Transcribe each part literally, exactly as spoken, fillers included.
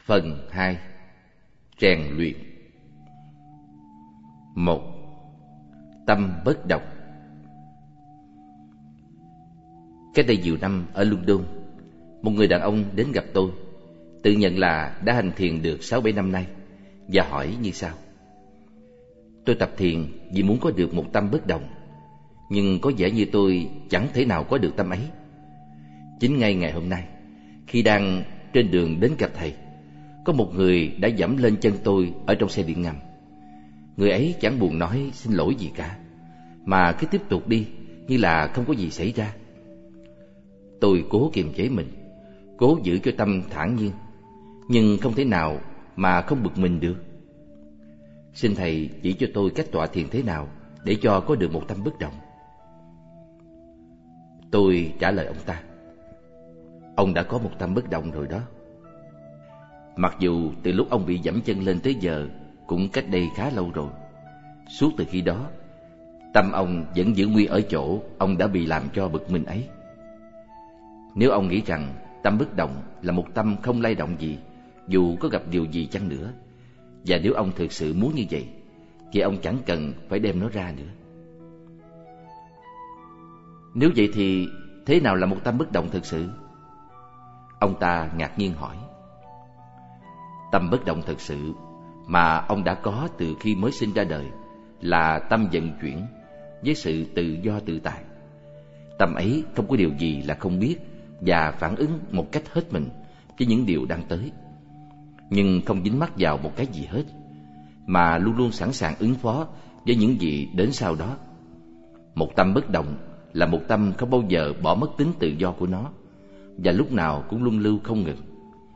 Phần hai. Rèn luyện. Một. Tâm bất động. Cách đây nhiều năm ở London, một người đàn ông đến gặp tôi, tự nhận là đã hành thiền được sáu bảy năm nay, và hỏi như sau: tôi tập thiền vì muốn có được một tâm bất động, nhưng có vẻ như tôi chẳng thể nào có được tâm ấy. Chính ngay ngày hôm nay, khi đang trên đường đến gặp thầy, có một người đã dẫm lên chân tôi ở trong xe điện ngầm. Người ấy chẳng buồn nói xin lỗi gì cả, mà cứ tiếp tục đi như là không có gì xảy ra. Tôi cố kiềm chế mình, cố giữ cho tâm thản nhiên, nhưng không thể nào mà không bực mình được. Xin thầy chỉ cho tôi cách tọa thiền thế nào để cho có được một tâm bất động. Tôi trả lời ông ta: ông đã có một tâm bất động rồi đó. Mặc dù từ lúc ông bị giẫm chân lên tới giờ cũng cách đây khá lâu rồi. Suốt từ khi đó, tâm ông vẫn giữ nguyên ở chỗ ông đã bị làm cho bực mình ấy. Nếu ông nghĩ rằng tâm bất động là một tâm không lay động gì, dù có gặp điều gì chăng nữa, và nếu ông thực sự muốn như vậy, thì ông chẳng cần phải đem nó ra nữa. Nếu vậy thì thế nào là một tâm bất động thực sự? Ông ta ngạc nhiên hỏi. Tâm bất động thực sự mà ông đã có từ khi mới sinh ra đời là tâm vận chuyển với sự tự do tự tại. Tâm ấy không có điều gì là không biết và phản ứng một cách hết mình với những điều đang tới, nhưng không dính mắc vào một cái gì hết, mà luôn luôn sẵn sàng ứng phó với những gì đến sau đó. Một tâm bất động là một tâm không bao giờ bỏ mất tính tự do của nó, và lúc nào cũng luân lưu không ngừng.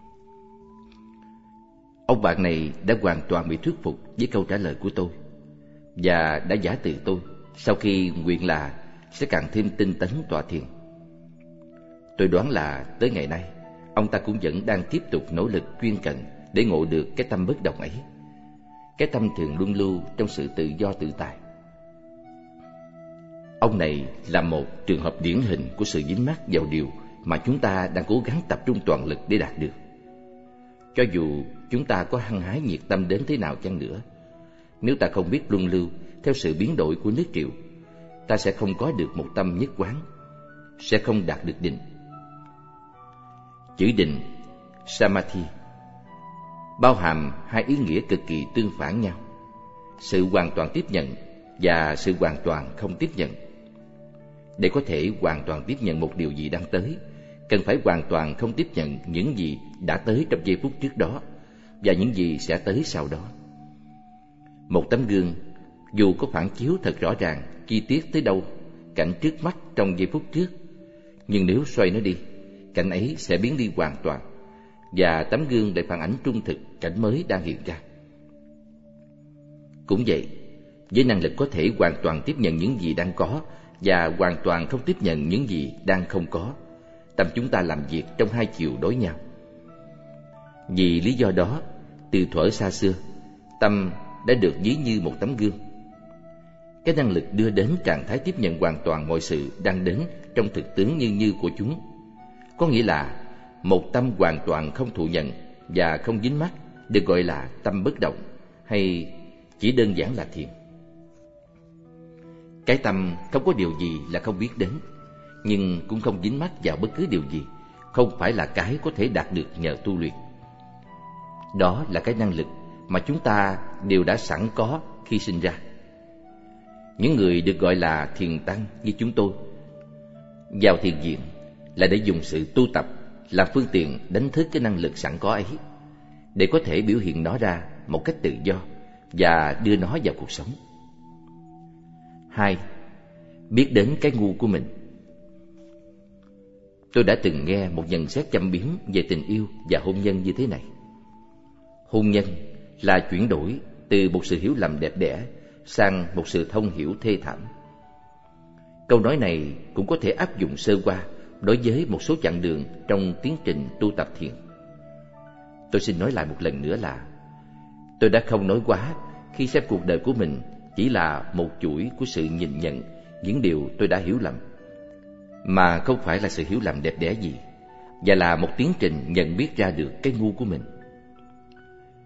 Ông bạn này đã hoàn toàn bị thuyết phục với câu trả lời của tôi, và đã giả từ tôi sau khi nguyện là sẽ càng thêm tinh tấn tọa thiền. Tôi đoán là tới ngày nay, ông ta cũng vẫn đang tiếp tục nỗ lực chuyên cần để ngộ được cái tâm bất động ấy, cái tâm thường luân lưu trong sự tự do tự tại. Ông này là một trường hợp điển hình của sự dính mắc vào điều mà chúng ta đang cố gắng tập trung toàn lực để đạt được. Cho dù chúng ta có hăng hái nhiệt tâm đến thế nào chăng nữa, nếu ta không biết luân lưu theo sự biến đổi của nước triệu, ta sẽ không có được một tâm nhất quán, sẽ không đạt được định. Chữ định, Samadhi, bao hàm hai ý nghĩa cực kỳ tương phản nhau: sự hoàn toàn tiếp nhận và sự hoàn toàn không tiếp nhận. Để có thể hoàn toàn tiếp nhận một điều gì đang tới, cần phải hoàn toàn không tiếp nhận những gì đã tới trong giây phút trước đó và những gì sẽ tới sau đó. Một tấm gương, dù có phản chiếu thật rõ ràng, chi tiết tới đâu cảnh trước mắt trong giây phút trước, nhưng nếu xoay nó đi, cảnh ấy sẽ biến đi hoàn toàn, và tấm gương lại phản ánh trung thực cảnh mới đang hiện ra. Cũng vậy, với năng lực có thể hoàn toàn tiếp nhận những gì đang có và hoàn toàn không tiếp nhận những gì đang không có, tâm chúng ta làm việc trong hai chiều đối nhau. Vì lý do đó, từ thuở xa xưa, tâm đã được ví như một tấm gương. Cái năng lực đưa đến trạng thái tiếp nhận hoàn toàn mọi sự đang đến trong thực tướng như như của chúng, có nghĩa là một tâm hoàn toàn không thụ nhận và không dính mắc, được gọi là tâm bất động, hay chỉ đơn giản là thiền. Cái tâm không có điều gì là không biết đến, nhưng cũng không dính mắc vào bất cứ điều gì, không phải là cái có thể đạt được nhờ tu luyện. Đó là cái năng lực mà chúng ta đều đã sẵn có khi sinh ra. Những người được gọi là thiền tăng như chúng tôi vào thiền viện là để dùng sự tu tập làm phương tiện đánh thức cái năng lực sẵn có ấy, để có thể biểu hiện nó ra một cách tự do và đưa nó vào cuộc sống. Hai, biết đến cái ngu của mình. Tôi đã từng nghe một nhận xét châm biếm về tình yêu và hôn nhân như thế này: hôn nhân là chuyển đổi từ một sự hiểu lầm đẹp đẽ sang một sự thông hiểu thê thảm. Câu nói này cũng có thể áp dụng sơ qua đối với một số chặng đường trong tiến trình tu tập thiền. Tôi xin nói lại một lần nữa là tôi đã không nói quá khi xem cuộc đời của mình chỉ là một chuỗi của sự nhìn nhận những điều tôi đã hiểu lầm, mà không phải là sự hiểu lầm đẹp đẽ gì, và là một tiến trình nhận biết ra được cái ngu của mình.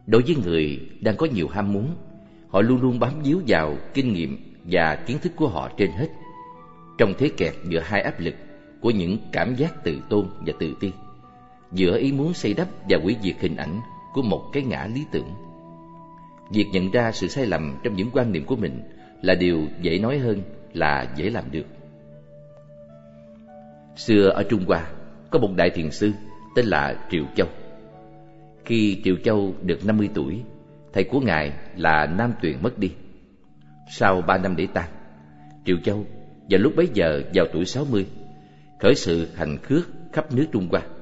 Đối với người đang có nhiều ham muốn, họ luôn luôn bám víu vào kinh nghiệm và kiến thức của họ trên hết, trong thế kẹt giữa hai áp lực của những cảm giác tự tôn và tự ti, giữa ý muốn xây đắp và hủy diệt hình ảnh của một cái ngã lý tưởng. Việc nhận ra sự sai lầm trong những quan niệm của mình là điều dễ nói hơn là dễ làm được. Xưa ở Trung Hoa có một đại thiền sư tên là Triệu Châu. Khi Triệu Châu được năm mươi tuổi, thầy của ngài là Nam Tuyền mất đi. Sau ba năm để tang, Triệu Châu vào lúc bấy giờ vào tuổi sáu mươi, khởi sự hành khước khắp nước Trung Hoa.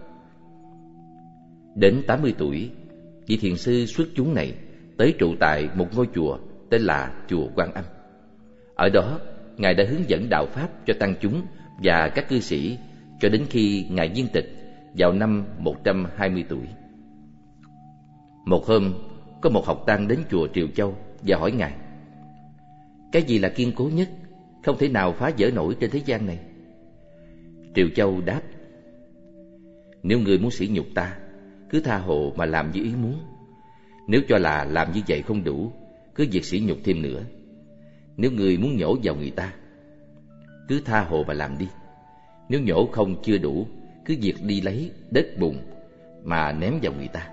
Đến tám mươi tuổi, vị thiền sư xuất chúng này tới trụ tại một ngôi chùa tên là chùa Quan Âm. Ở đó, ngài đã hướng dẫn đạo pháp cho tăng chúng và các cư sĩ cho đến khi ngài viên tịch vào năm một trăm hai mươi tuổi. Một hôm, có một học tăng đến chùa Triệu Châu và hỏi ngài: cái gì là kiên cố nhất, không thể nào phá vỡ nổi trên thế gian này? Triệu Châu đáp: nếu người muốn sỉ nhục ta, cứ tha hồ mà làm như ý muốn. Nếu cho là làm như vậy không đủ, cứ việc sỉ nhục thêm nữa. Nếu người muốn nhổ vào người ta, cứ tha hồ mà làm đi. Nếu nhổ không chưa đủ, cứ việc đi lấy đất bùn mà ném vào người ta.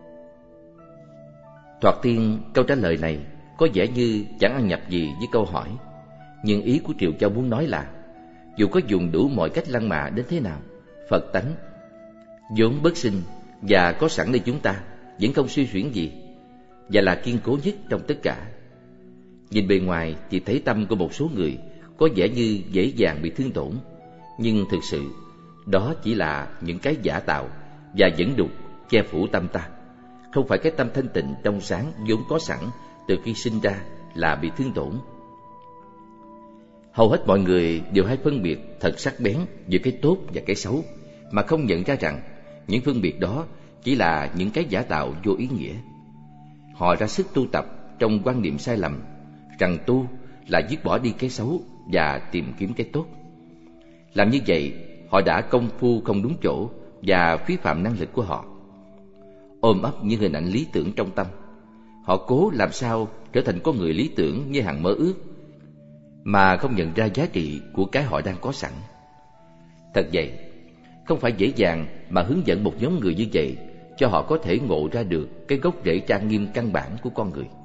Thoạt tiên, câu trả lời này có vẻ như chẳng ăn nhập gì với câu hỏi, nhưng ý của Triệu Châu muốn nói là dù có dùng đủ mọi cách lăng mạ đến thế nào, Phật tánh vốn bất sinh và có sẵn nơi chúng ta vẫn không suy xuyển gì, và là kiên cố nhất trong tất cả. Nhìn bề ngoài thì thấy tâm của một số người có vẻ như dễ dàng bị thương tổn, nhưng thực sự đó chỉ là những cái giả tạo và dẫn đục che phủ tâm ta, không phải cái tâm thanh tịnh trong sáng vốn có sẵn từ khi sinh ra là bị thương tổn. Hầu hết mọi người đều hay phân biệt thật sắc bén giữa cái tốt và cái xấu, mà không nhận ra rằng những phân biệt đó chỉ là những cái giả tạo vô ý nghĩa. Họ ra sức tu tập trong quan niệm sai lầm rằng tu là dứt bỏ đi cái xấu và tìm kiếm cái tốt. Làm như vậy, họ đã công phu không đúng chỗ và phí phạm năng lực của họ. Ôm ấp những hình ảnh lý tưởng trong tâm, họ cố làm sao trở thành con người lý tưởng như hằng mơ ước, mà không nhận ra giá trị của cái họ đang có sẵn. Thật vậy, không phải dễ dàng mà hướng dẫn một nhóm người như vậy cho họ có thể ngộ ra được cái gốc rễ trang nghiêm căn bản của con người.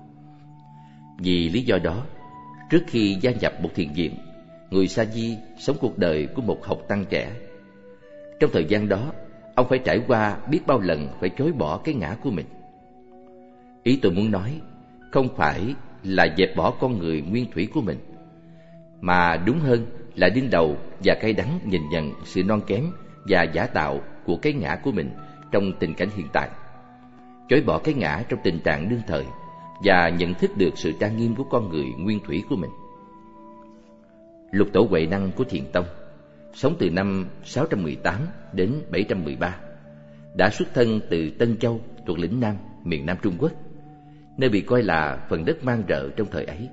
Vì lý do đó, trước khi gia nhập một thiền viện, người sa di sống cuộc đời của một học tăng trẻ. Trong thời gian đó, ông phải trải qua biết bao lần phải chối bỏ cái ngã của mình. Ý tôi muốn nói không phải là dẹp bỏ con người nguyên thủy của mình, mà đúng hơn là đương đầu và cay đắng nhìn nhận sự non kém và giả tạo của cái ngã của mình trong tình cảnh hiện tại, chối bỏ cái ngã trong tình trạng đương thời và nhận thức được sự trang nghiêm của con người nguyên thủy của mình. Lục tổ Huệ Năng của Thiền Tông sống từ năm sáu trăm mười tám đến bảy trăm mười ba, đã xuất thân từ Tân Châu thuộc lĩnh Nam, miền Nam Trung Quốc, nơi bị coi là phần đất man rợ trong thời ấy.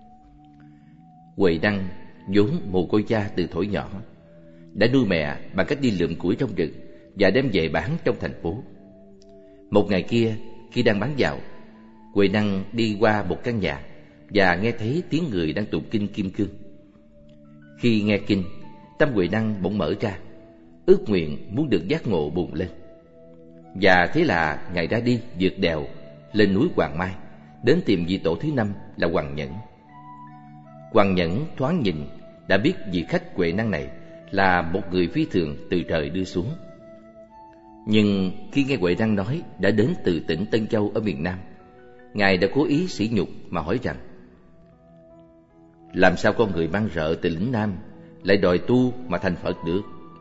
Huệ Năng vốn mồ côi cha từ thuở nhỏ, đã nuôi mẹ bằng cách đi lượm củi trong rừng và đem về bán trong thành phố. Một ngày kia, khi đang bán dạo, Huệ Năng đi qua một căn nhà và nghe thấy tiếng người đang tụng kinh Kim Cương. Khi nghe kinh, tâm Huệ Năng bỗng mở ra, ước nguyện muốn được giác ngộ bùng lên. Và thế là ngài ra đi vượt đèo lên núi Hoàng Mai, đến tìm vị tổ thứ năm là Hoàng Nhẫn. Hoàng Nhẫn thoáng nhìn đã biết vị khách Huệ Năng này là một người phi thường từ trời đưa xuống. Nhưng khi nghe Huệ Năng nói đã đến từ tỉnh Tân Châu ở miền Nam, ngài đã cố ý sỉ nhục mà hỏi rằng: làm sao con người mang rợ từ lĩnh Nam lại đòi tu mà thành Phật được?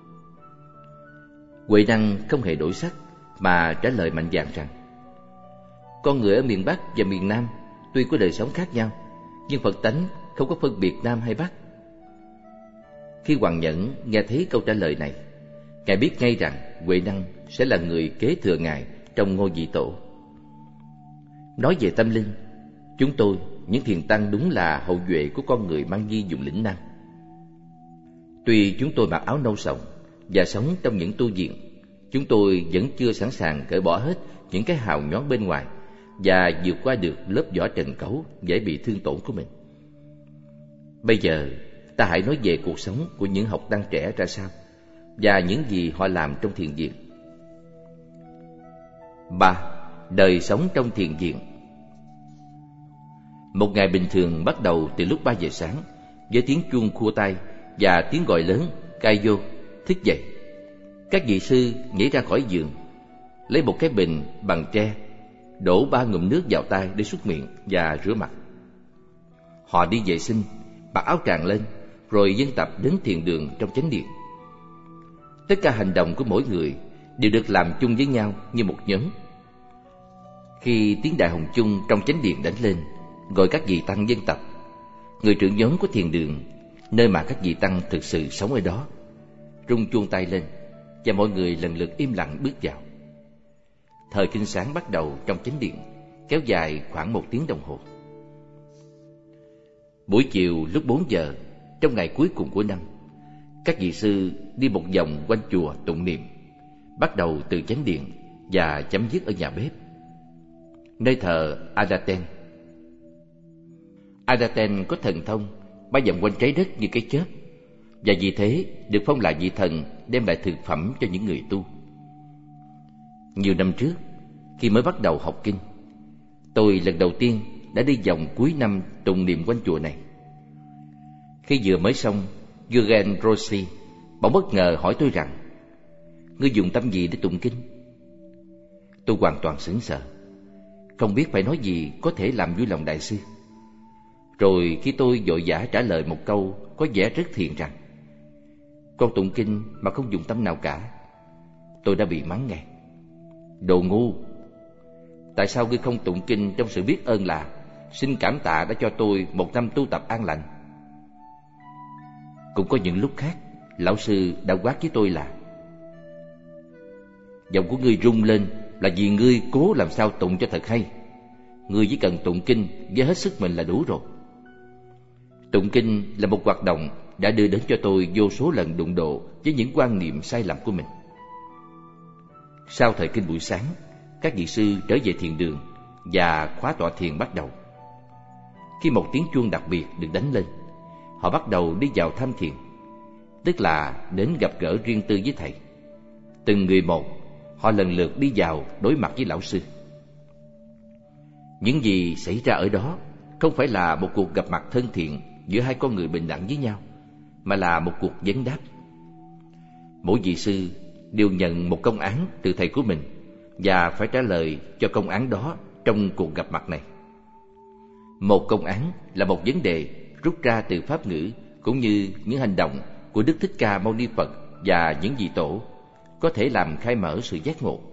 Huệ Năng không hề đổi sắc mà trả lời mạnh dạn rằng: con người ở miền Bắc và miền Nam tuy có đời sống khác nhau, nhưng Phật tánh không có phân biệt Nam hay Bắc. Khi Hoàng Nhẫn nghe thấy câu trả lời này, ngài biết ngay rằng Huệ Năng sẽ là người kế thừa ngài trong ngôi vị tổ. Nói về tâm linh, chúng tôi, những thiền tăng, đúng là hậu duệ của con người mang di vùng lĩnh Nam. Tuy chúng tôi mặc áo nâu sòng và sống trong những tu viện, chúng tôi vẫn chưa sẵn sàng cởi bỏ hết những cái hào nhoáng bên ngoài và vượt qua được lớp vỏ trần cấu dễ bị thương tổn của mình. Bây giờ, ta hãy nói về cuộc sống của những học tăng trẻ ra sao và những gì họ làm trong thiền viện. ba. Đời sống trong thiền viện. Một ngày bình thường bắt đầu từ lúc ba giờ sáng với tiếng chuông khua tay và tiếng gọi lớn "Cai vô, thức dậy". Các vị sư nhảy ra khỏi giường, lấy một cái bình bằng tre, đổ ba ngụm nước vào tay để súc miệng và rửa mặt. Họ đi vệ sinh, mặc áo tràng lên, rồi dân tập đến thiền đường trong chánh điện. Tất cả hành động của mỗi người đều được làm chung với nhau như một nhóm. Khi tiếng đại hồng chung trong chánh điện đánh lên, gọi các vị tăng dân tập, người trưởng nhóm của thiền đường, nơi mà các vị tăng thực sự sống ở đó, rung chuông tay lên và mọi người lần lượt im lặng bước vào. Thời kinh sáng bắt đầu trong chánh điện, kéo dài khoảng một tiếng đồng hồ. Buổi chiều lúc bốn giờ, trong ngày cuối cùng của năm, các vị sư đi một vòng quanh chùa tụng niệm, bắt đầu từ chánh điện và chấm dứt ở nhà bếp, nơi thờ Adaten. Adaten có thần thông bay vòng quanh trái đất như cái chớp, và vì thế được phong là vị thần đem lại thực phẩm cho những người tu. Nhiều năm trước, khi mới bắt đầu học kinh, tôi lần đầu tiên đã đi vòng cuối năm tụng niệm quanh chùa này. Khi vừa mới xong, Jürgen Rossi bỗng bất ngờ hỏi tôi rằng: "Ngươi dùng tâm gì để tụng kinh?" Tôi hoàn toàn sững sờ, không biết phải nói gì có thể làm vui lòng đại sư. Rồi khi tôi vội vã trả lời một câu có vẻ rất thiện rằng: "Con tụng kinh mà không dùng tâm nào cả", tôi đã bị mắng ngay: "Đồ ngu! Tại sao ngươi không tụng kinh trong sự biết ơn là xin cảm tạ đã cho tôi một năm tu tập an lành?" Cũng có những lúc khác, lão sư đã quát với tôi là: "Giọng của ngươi rung lên là vì ngươi cố làm sao tụng cho thật hay. Ngươi chỉ cần tụng kinh với hết sức mình là đủ rồi." Tụng kinh là một hoạt động đã đưa đến cho tôi vô số lần đụng độ với những quan niệm sai lầm của mình. Sau thời kinh buổi sáng, các vị sư trở về thiền đường và khóa tọa thiền bắt đầu. Khi một tiếng chuông đặc biệt được đánh lên, họ bắt đầu đi vào tham thiền, tức là đến gặp gỡ riêng tư với thầy. Từng người một, họ lần lượt đi vào đối mặt với lão sư. Những gì xảy ra ở đó không phải là một cuộc gặp mặt thân thiện giữa hai con người bình đẳng với nhau, mà là một cuộc vấn đáp. Mỗi vị sư đều nhận một công án từ thầy của mình và phải trả lời cho công án đó trong cuộc gặp mặt này. Một công án là một vấn đề rút ra từ pháp ngữ cũng như những hành động của Đức Thích Ca Mâu Ni Phật và những vị tổ có thể làm khai mở sự giác ngộ.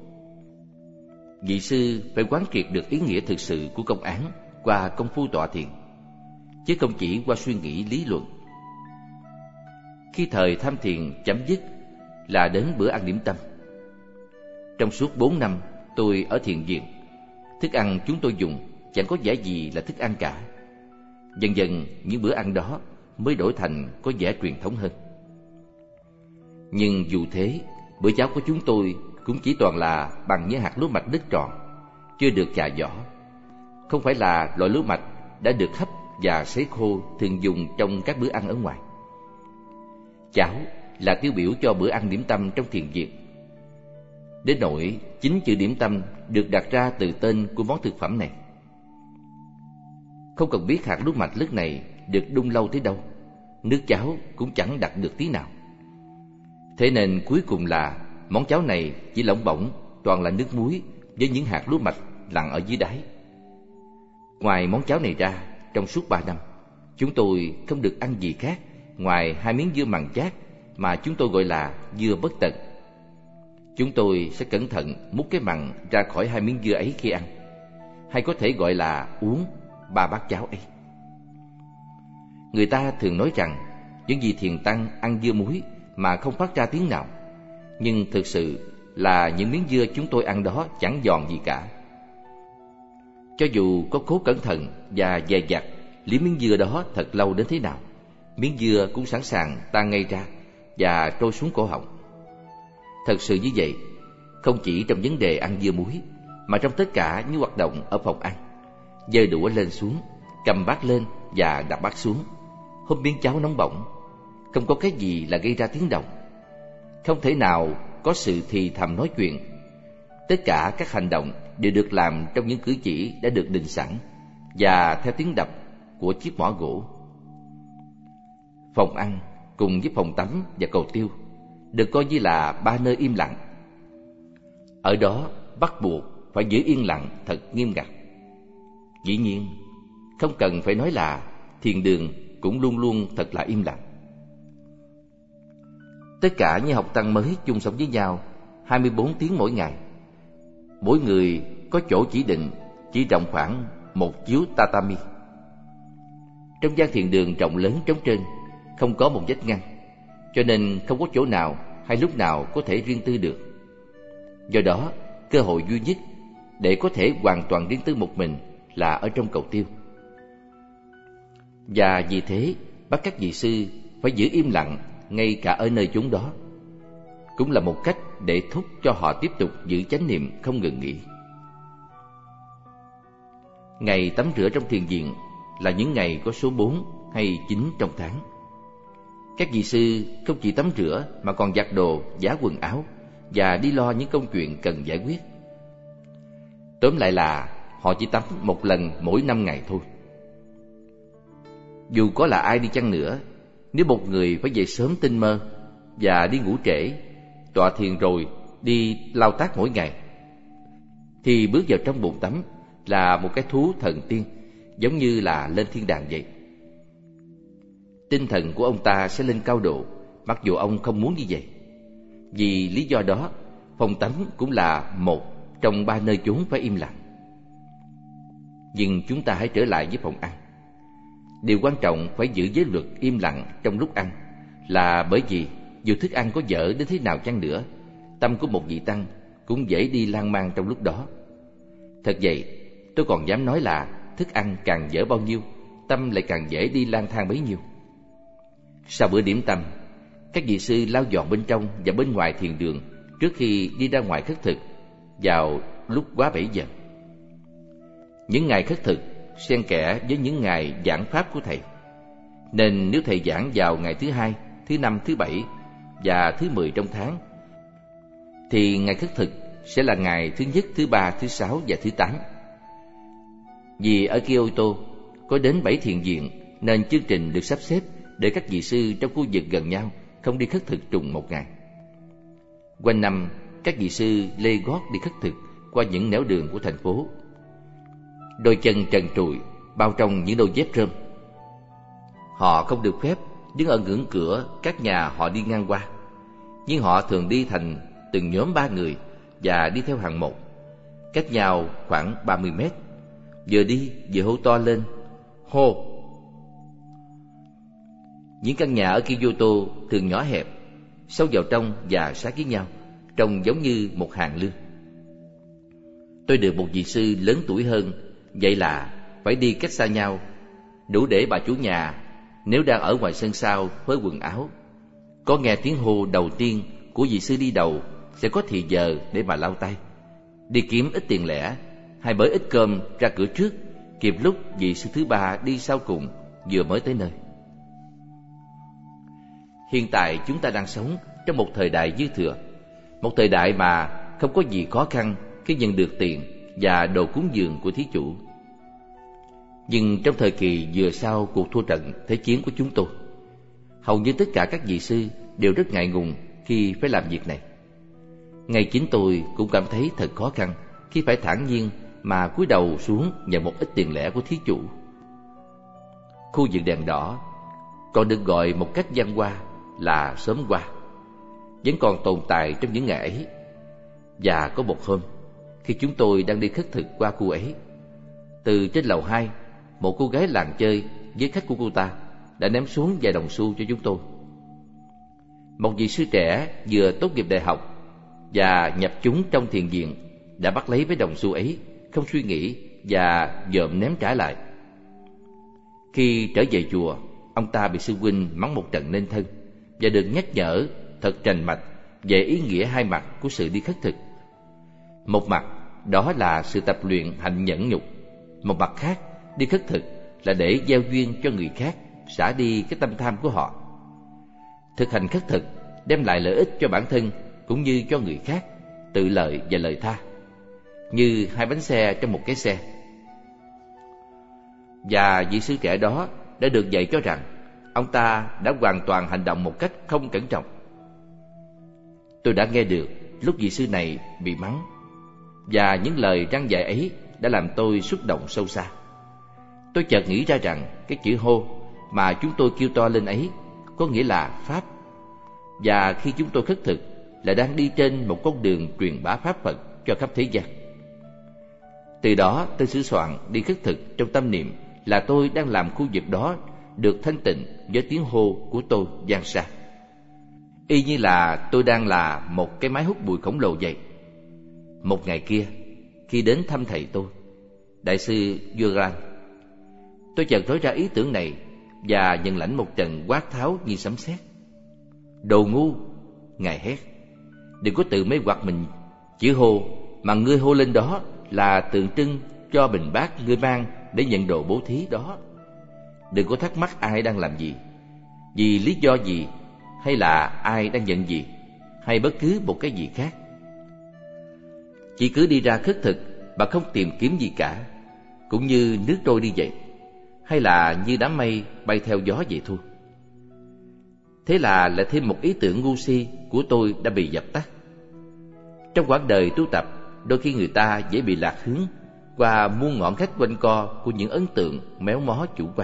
Vị sư phải quán triệt được ý nghĩa thực sự của công án qua công phu tọa thiền, chứ không chỉ qua suy nghĩ lý luận. Khi thời tham thiền chấm dứt là đến bữa ăn điểm tâm. Trong suốt bốn năm tôi ở thiền viện, thức ăn chúng tôi dùng chẳng có vẻ gì là thức ăn cả. Dần dần những bữa ăn đó mới đổi thành có vẻ truyền thống hơn. Nhưng dù thế, bữa cháo của chúng tôi cũng chỉ toàn là bằng những hạt lúa mạch đứt tròn, chưa được chà vỏ. Không phải là loại lúa mạch đã được hấp và sấy khô thường dùng trong các bữa ăn ở ngoài. Cháo là tiêu biểu cho bữa ăn điểm tâm trong thiền viện. Đến nỗi chính chữ điểm tâm được đặt ra từ tên của món thực phẩm này. Không cần biết hạt lúa mạch lúc này được đun lâu tới đâu, nước cháo cũng chẳng đặc được tí nào. Thế nên cuối cùng là món cháo này chỉ lỏng bỏng toàn là nước muối với những hạt lúa mạch lặn ở dưới đáy. Ngoài món cháo này ra, trong suốt ba năm, chúng tôi không được ăn gì khác ngoài hai miếng dưa mằn chát mà chúng tôi gọi là dưa bất tận. Chúng tôi sẽ cẩn thận múc cái mằn ra khỏi hai miếng dưa ấy khi ăn, hay có thể gọi là uống ba bát cháo ấy. Người ta thường nói rằng những vị thiền tăng ăn dưa muối mà không phát ra tiếng nào, nhưng thực sự là những miếng dưa chúng tôi ăn đó chẳng giòn gì cả. Cho dù có cố cẩn thận và dè dặt liếm miếng dưa đó thật lâu đến thế nào, miếng dưa cũng sẵn sàng tan ngay ra và trôi xuống cổ họng. Thật sự như vậy, không chỉ trong vấn đề ăn dưa muối, mà trong tất cả những hoạt động ở phòng ăn, giơ đũa lên xuống, cầm bát lên và đặt bát xuống, húp miếng cháo nóng bỏng, không có cái gì là gây ra tiếng động. Không thể nào có sự thì thầm nói chuyện. Tất cả các hành động đều được làm trong những cử chỉ đã được định sẵn và theo tiếng đập của chiếc mõ gỗ. Phòng ăn cùng với phòng tắm và cầu tiêu được coi như là ba nơi im lặng. Ở đó bắt buộc phải giữ yên lặng thật nghiêm ngặt. Dĩ nhiên, không cần phải nói là thiền đường cũng luôn luôn thật là im lặng. Tất cả những học tăng mới chung sống với nhau hai mươi bốn tiếng mỗi ngày. Mỗi người có chỗ chỉ định, chỉ rộng khoảng một chiếu tatami. Trong gian thiền đường rộng lớn trống trơn, không có một vách ngăn, cho nên không có chỗ nào hay lúc nào có thể riêng tư được. Do đó, cơ hội duy nhất để có thể hoàn toàn riêng tư một mình là ở trong cầu tiêu. Và vì thế, bắt các vị sư phải giữ im lặng ngay cả ở nơi chốn đó. Cũng là một cách để thúc cho họ tiếp tục giữ chánh niệm không ngừng nghỉ. Ngày tắm rửa trong thiền viện là những ngày có số bốn hay chín trong tháng. Các vị sư không chỉ tắm rửa mà còn giặt đồ, giá quần áo và đi lo những công chuyện cần giải quyết. Tóm lại là họ chỉ tắm một lần mỗi năm ngày thôi. Dù có là ai đi chăng nữa, nếu một người phải dậy sớm tinh mơ và đi ngủ trễ, tọa thiền rồi đi lao tác mỗi ngày, thì bước vào trong bồn tắm là một cái thú thần tiên, giống như là lên thiên đàng vậy. Tinh thần của ông ta sẽ lên cao độ, mặc dù ông không muốn như vậy. Vì lý do đó, phòng tắm cũng là một trong ba nơi chốn phải im lặng. Nhưng chúng ta hãy trở lại với phòng ăn. Điều quan trọng phải giữ giới luật im lặng trong lúc ăn là bởi vì dù thức ăn có dở đến thế nào chăng nữa, tâm của một vị tăng cũng dễ đi lan man trong lúc đó. Thật vậy, tôi còn dám nói là thức ăn càng dở bao nhiêu, tâm lại càng dễ đi lang thang bấy nhiêu. Sau bữa điểm tâm, các vị sư lau dọn bên trong và bên ngoài thiền đường trước khi đi ra ngoài khất thực vào lúc quá bảy giờ. Những ngày khất thực xen kẽ với những ngày giảng pháp của thầy, nên nếu thầy giảng vào ngày thứ hai, thứ năm, thứ bảy và thứ mười trong tháng, thì ngày khất thực sẽ là ngày thứ nhất, thứ ba, thứ sáu và thứ tám. Vì ở Kyoto có đến bảy thiền viện, nên chương trình được sắp xếp để các vị sư trong khu vực gần nhau không đi khất thực trùng một ngày. Quanh năm, các vị sư lê gót đi khất thực qua những nẻo đường của thành phố. Đôi chân trần trụi, bao trong những đôi dép rơm. Họ không được phép đứng ở ngưỡng cửa các nhà họ đi ngang qua, nhưng họ thường đi thành từng nhóm ba người và đi theo hàng một, cách nhau khoảng ba mươi mét, vừa đi vừa hô to lên, hô. Những căn nhà ở Kyoto thường nhỏ hẹp, sâu vào trong và sát với nhau, trông giống như một hàng lương. Tôi được một vị sư lớn tuổi hơn, vậy là phải đi cách xa nhau, đủ để bà chủ nhà, nếu đang ở ngoài sân sau phơi quần áo, có nghe tiếng hô đầu tiên của vị sư đi đầu, sẽ có thì giờ để mà lau tay, đi kiếm ít tiền lẻ hay bới ít cơm ra cửa trước, kịp lúc vị sư thứ ba đi sau cùng vừa mới tới nơi. Hiện tại chúng ta đang sống trong một thời đại dư thừa, một thời đại mà không có gì khó khăn khi nhận được tiền và đồ cúng dường của thí chủ. Nhưng trong thời kỳ vừa sau cuộc thua trận thế chiến của chúng tôi, hầu như tất cả các vị sư đều rất ngại ngùng khi phải làm việc này. Ngay chính tôi cũng cảm thấy thật khó khăn khi phải thản nhiên mà cúi đầu xuống nhận một ít tiền lẻ của thí chủ. Khu vực đèn đỏ còn được gọi một cách văn hoa là xóm hoa, vẫn còn tồn tại trong những ngày ấy. Và có một hôm, khi chúng tôi đang đi khất thực qua khu ấy, từ trên lầu hai, một cô gái làng chơi với khách của cô ta đã ném xuống vài đồng xu cho chúng tôi. Một vị sư trẻ vừa tốt nghiệp đại học và nhập chúng trong thiền viện đã bắt lấy mấy đồng xu ấy, không suy nghĩ và dợm ném trả lại. Khi trở về chùa, ông ta bị sư huynh mắng một trận nên thân và được nhắc nhở thật rành mạch về ý nghĩa hai mặt của sự đi khất thực. Một mặt đó là sự tập luyện hạnh nhẫn nhục. Một mặt khác, đi khất thực là để gieo duyên cho người khác, xả đi cái tâm tham của họ. Thực hành khất thực đem lại lợi ích cho bản thân cũng như cho người khác, tự lợi và lợi tha, như hai bánh xe trong một cái xe. Và vị sư trẻ đó đã được dạy cho rằng ông ta đã hoàn toàn hành động một cách không cẩn trọng. Tôi đã nghe được lúc vị sư này bị mắng, và những lời răn dạy ấy đã làm tôi xúc động sâu xa. Tôi chợt nghĩ ra rằng cái chữ hô mà chúng tôi kêu to lên ấy có nghĩa là Pháp. Và khi chúng tôi khất thực là đang đi trên một con đường truyền bá Pháp Phật cho khắp thế gian. Từ đó tôi sửa soạn đi khất thực trong tâm niệm là tôi đang làm khu vực đó được thanh tịnh với tiếng hô của tôi vang xa. Y như là tôi đang là một cái máy hút bụi khổng lồ vậy. Một ngày kia, khi đến thăm thầy tôi, Đại sư Yogan, tôi chợt nói ra ý tưởng này và nhận lãnh một trận quát tháo như sấm sét. Đồ ngu, Ngài hét, đừng có tự mê hoặc mình. Chữ hô mà ngươi hô lên đó là tượng trưng cho bình bát ngươi mang để nhận đồ bố thí đó. Đừng có thắc mắc ai đang làm gì, vì lý do gì, hay là ai đang nhận gì, hay bất cứ một cái gì khác. Chỉ cứ đi ra khất thực mà không tìm kiếm gì cả, cũng như nước trôi đi vậy, hay là như đám mây bay theo gió vậy thôi. Thế là lại thêm một ý tưởng ngu si của tôi đã bị dập tắt. Trong quãng đời tu tập, đôi khi người ta dễ bị lạc hướng qua muôn ngọn khách quanh co của những ấn tượng méo mó chủ quan.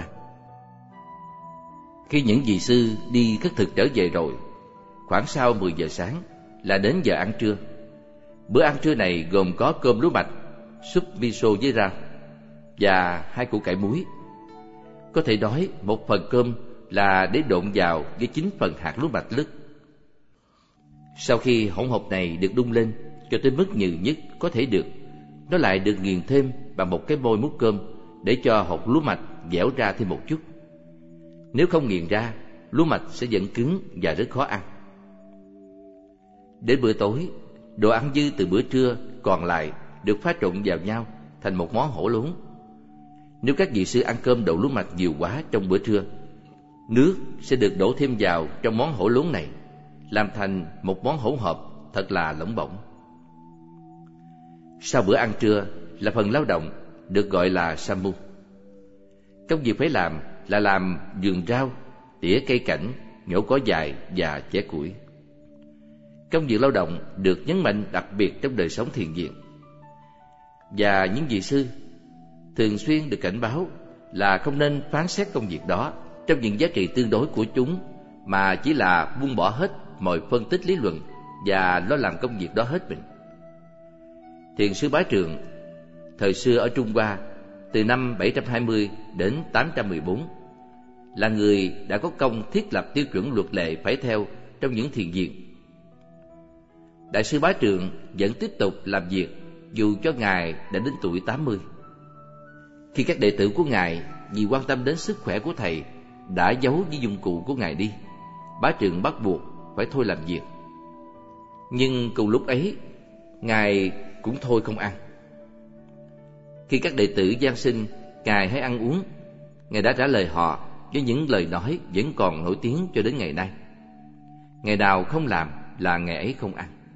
Khi những vị sư đi khất thực trở về rồi, khoảng sau mười giờ sáng là đến giờ ăn trưa. Bữa ăn trưa này gồm có cơm lúa mạch, súp miso với rau và hai củ cải muối. Có thể nói một phần cơm là để độn vào với chín phần hạt lúa mạch lứt. Sau khi hỗn hợp này được đun lên cho tới mức nhừ nhất có thể được, nó lại được nghiền thêm bằng một cái môi múc cơm để cho hột lúa mạch dẻo ra thêm một chút. Nếu không nghiền ra, lúa mạch sẽ vẫn cứng và rất khó ăn. Đến bữa tối, đồ ăn dư từ bữa trưa còn lại được pha trộn vào nhau thành một món hổ lốn. Nếu các vị sư ăn cơm đậu lúa mạch nhiều quá trong bữa trưa, nước sẽ được đổ thêm vào trong món hổ lốn này, làm thành một món hỗn hợp thật là lỏng bỏng. Sau bữa ăn trưa là phần lao động, được gọi là samu. Công việc phải làm là làm vườn rau, tỉa cây cảnh, nhổ cỏ dại và chẻ củi. Công việc lao động được nhấn mạnh đặc biệt trong đời sống thiền viện. Và những vị sư thường xuyên được cảnh báo là không nên phán xét công việc đó trong những giá trị tương đối của chúng, mà chỉ là buông bỏ hết mọi phân tích lý luận và lo làm công việc đó hết mình. Thiền sư Bá Trường thời xưa ở Trung Hoa từ năm bảy trăm hai mươi đến tám trăm mười bốn là người đã có công thiết lập tiêu chuẩn luật lệ phải theo trong những thiền viện. Đại sư Bá Trường vẫn tiếp tục làm việc dù cho Ngài đã đến tuổi tám mươi. Khi các đệ tử của Ngài vì quan tâm đến sức khỏe của Thầy đã giấu những dụng cụ của Ngài đi, Bá Trường bắt buộc phải thôi làm việc. Nhưng cùng lúc ấy, Ngài cũng thôi không ăn. Khi các đệ tử van xin Ngài hãy ăn uống, Ngài đã trả lời họ với những lời nói vẫn còn nổi tiếng cho đến ngày nay: ngày nào không làm là ngày ấy không ăn.